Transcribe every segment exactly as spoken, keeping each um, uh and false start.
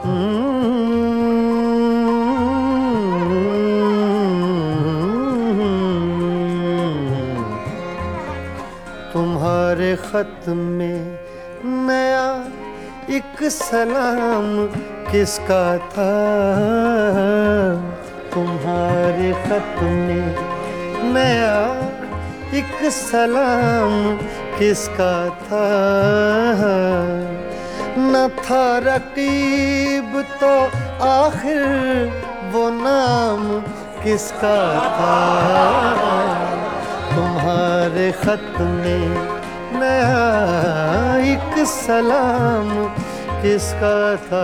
तुम्हारे खत में नया एक सलाम किसका था? तुम्हारे खत में नया एक सलाम किसका था? न था रकीब तो आखिर वो नाम किसका था? तुम्हारे खत में नया एक सलाम किसका था?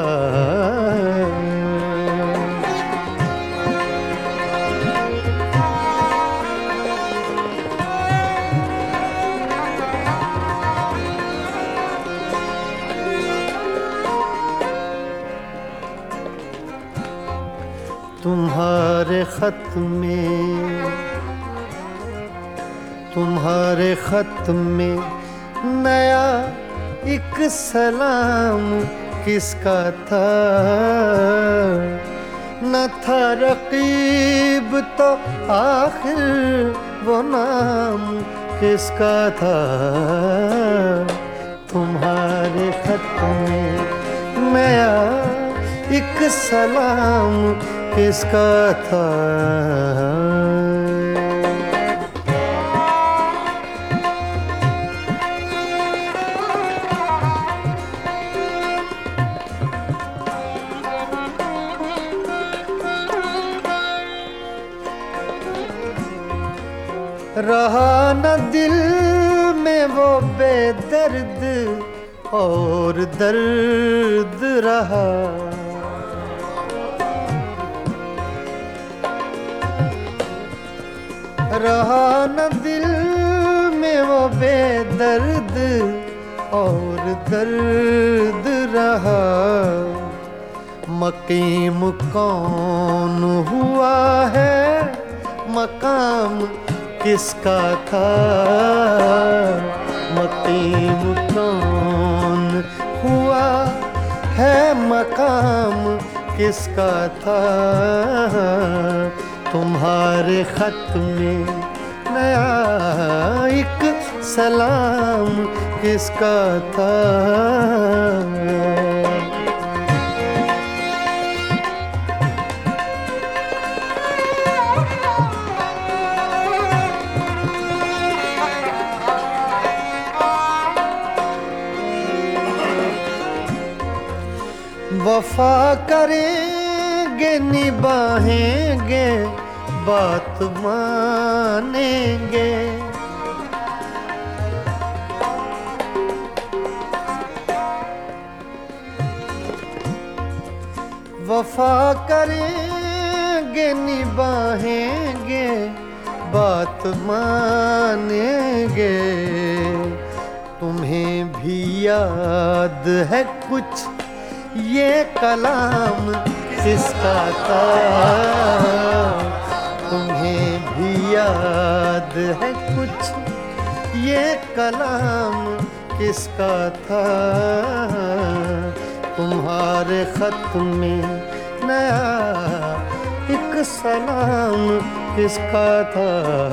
तुम्हारे खत में तुम्हारे खत में नया एक सलाम किसका था? न था रकीब तो आखिर वो नाम किसका था? तुम्हारे खत में नया एक सलाम किसका था? रहा न दिल में वो बेदर्द और दर्द रहा। रहा न दिल में वो बेदर्द और दर्द रहा। मकीम कौन हुआ है, मकाम किसका था? मकीम कौन हुआ है, मकाम किसका था? तुम्हारे खत में नया एक सलाम किसका था? वफा करेंगे निभाएंगे बात मानेंगे। वफा करेंगे निभाएंगे बात मानेंगे। तुम्हें भी याद है कुछ ये कलाम किसका था? तुम्हें भी याद है कुछ ये कलाम किसका था? तुम्हारे खत में नया एक सलाम किसका था?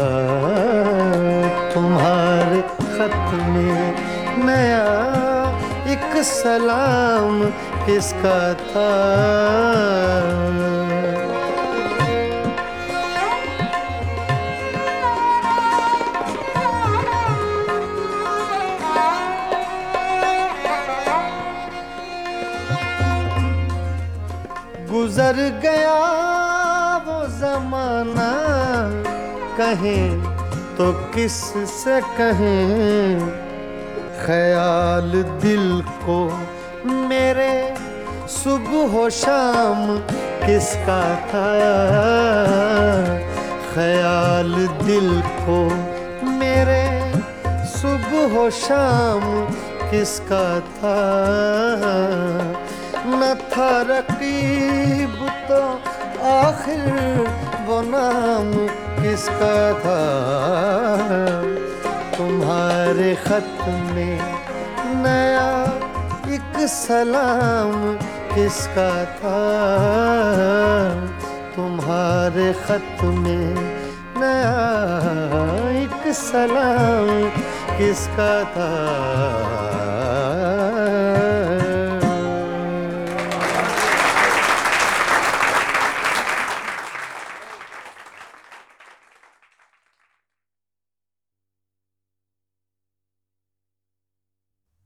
तुम्हारे खत में नया एक सलाम किसका था? गुजर गया वो जमाना, कहें तो किस से कहें। ख्याल दिल को मेरे सुबह शाम किसका था? ख्याल दिल को मेरे सुबह शाम किसका था? न था रकीब तो आखिर वो नाम किसका था? तुम्हारे खत में नया एक सलाम किसका था, तुम्हारे खत में नया एक सलाम किसका था।